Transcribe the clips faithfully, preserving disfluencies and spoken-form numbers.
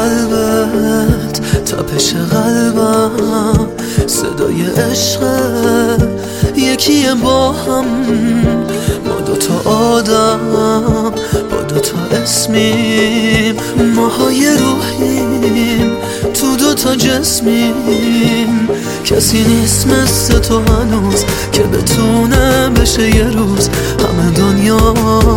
قلبت، تپش قلبم، صدای عشق یکیه با هم. ما دوتا آدم با دوتا اسمیم، ماهای روحیم تو دوتا جسمیم. کسی نیست مثل تو هنوز که بتونه بشه یه روز همه دنیا.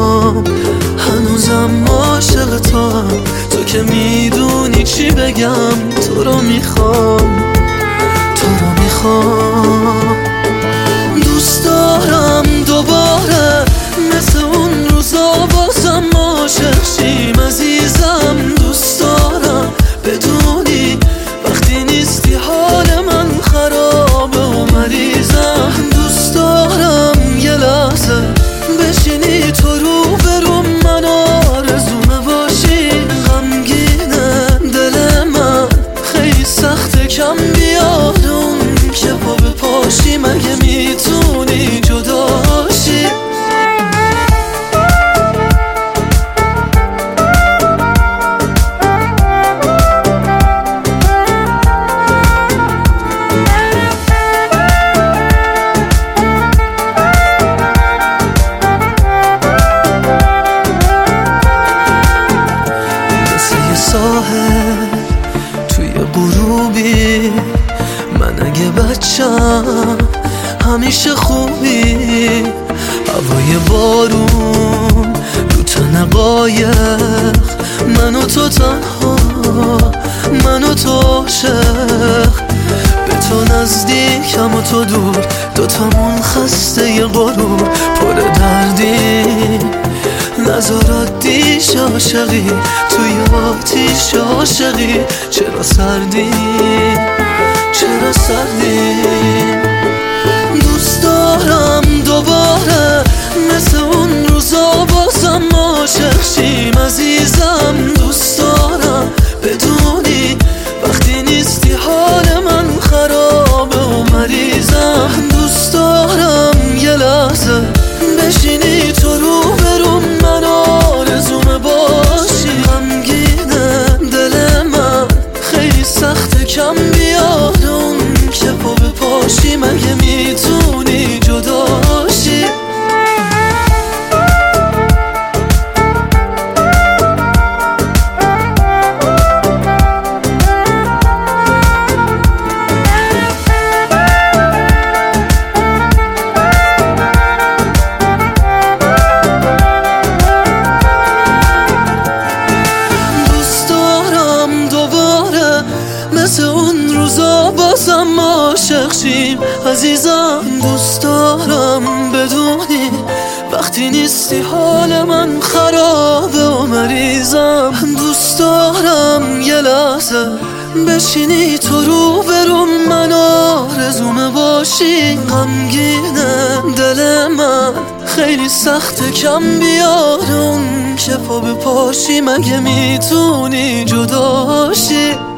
هنوزم عاشق تو هم، تو که میدونی چی بگم. تو رو میخوام، تو رو میخوام. دوست دارم دوباره مثل اون روزا بازم عاشق شیم عزیزم. دوست دارم بدونی وقتی نیستی حال من خرابه و مریضم. دوست دارم یه لحظه بشینی تو رو برم، من آرزومه باشی. غمگینه دل من، خیلی سخته کم بیاد اون که پا به پاشی. مگه میتونی جداشی؟ ساحل توی غروبی، من اگه بچم همیشه خوبی. هوای بارون رو تن قایق، من و تو تنها، من و تو عاشق. به تو نزدیکم و تو دور، دوتامون خسته ی غرور. پر دردی نظرات دیش عاشقی، توی آتیش عاشقی. چرا سردی، چرا سردی؟ دوست دارم دوباره مثل اون روزا بازم عاشق شیم عزیزم. دوست دارم بدونی وقتی نیستی حال من خرابه و مریضم. دوست دارم یه لحظه بشینی تو رو برم، من آرزومه باشی. غمگینه دل من، خیلی سخته کم بیاد اون که پا به پاشی. مگه میتونی جداشی؟ مثل اون روزا بازم عاشق شیم عزیزم. دوست دارم بدونی وقتی نیستی حال من خرابه و مریضم. دوست دارم یه لحظه بشینی تو رو برم، من آرزومه باشی. غمگینه دل من، خیلی سخته کم بیاد اون که پا به پاشی. مگه میتونی جداشی؟